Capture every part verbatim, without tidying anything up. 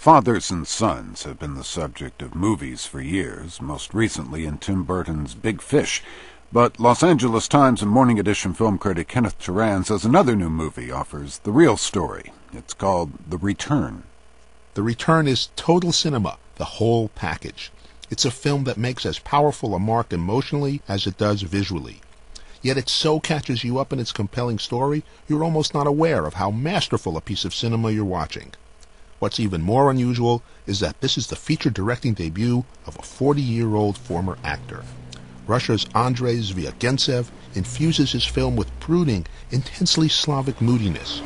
Fathers and sons have been the subject of movies for years, most recently in Tim Burton's Big Fish. But Los Angeles Times and Morning Edition film critic Kenneth Turan says another new movie offers the real story. It's called The Return. The Return is total cinema, the whole package. It's a film that makes as powerful a mark emotionally as it does visually. Yet it so catches you up in its compelling story, you're almost not aware of how masterful a piece of cinema you're watching. What's even more unusual is that this is the feature directing debut of a forty-year-old former actor. Russia's Andrei Zvyagintsev infuses his film with brooding, intensely Slavic moodiness.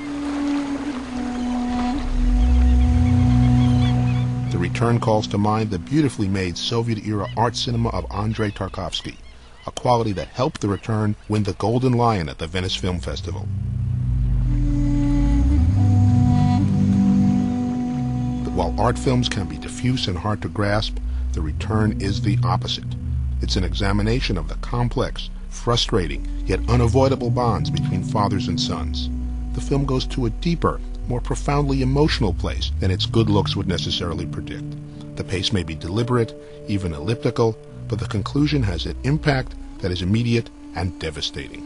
The Return calls to mind the beautifully made Soviet-era art cinema of Andrei Tarkovsky, a quality that helped The Return win the Golden Lion at the Venice Film Festival. While art films can be diffuse and hard to grasp, The Return is the opposite. It's an examination of the complex, frustrating, yet unavoidable bonds between fathers and sons. The film goes to a deeper, more profoundly emotional place than its good looks would necessarily predict. The pace may be deliberate, even elliptical, but the conclusion has an impact that is immediate and devastating.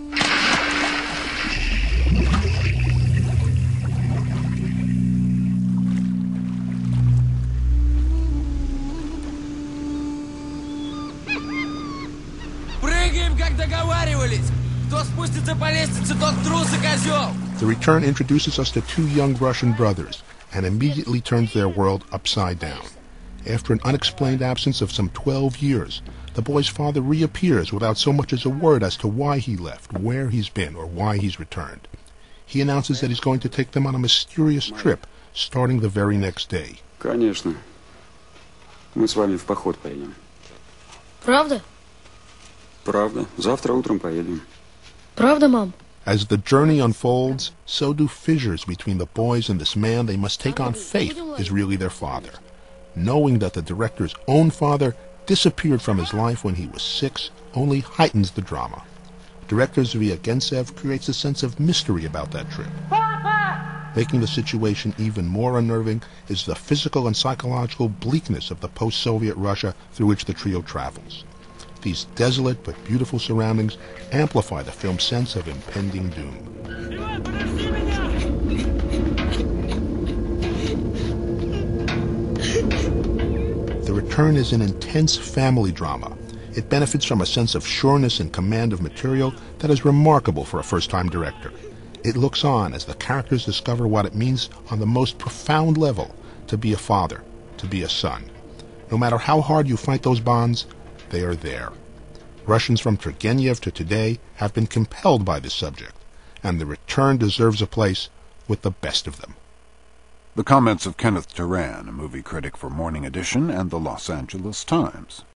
The Return introduces us to two young Russian brothers and immediately turns their world upside down. After an unexplained absence of some twelve years, the boy's father reappears without so much as a word as to why he left, where he's been, or why he's returned. He announces that he's going to take them on a mysterious trip, starting the very next day. Конечно. Мы с вами в поход поедем. Правда? Правда. Завтра утром поедем. Правда, мам? As the journey unfolds, so do fissures between the boys and this man they must take on faith is really their father. Knowing that the director's own father disappeared from his life when he was six only heightens the drama. Director Zvyagintsev creates a sense of mystery about that trip. Making the situation even more unnerving is the physical and psychological bleakness of the post-Soviet Russia through which the trio travels. These desolate but beautiful surroundings amplify the film's sense of impending doom. The Return is an intense family drama. It benefits from a sense of sureness and command of material that is remarkable for a first-time director. It looks on as the characters discover what it means on the most profound level to be a father, to be a son. No matter how hard you fight those bonds, they are there. Russians from Turgenev to today have been compelled by this subject, and The Return deserves a place with the best of them. The comments of Kenneth Turan, a movie critic for Morning Edition and the Los Angeles Times.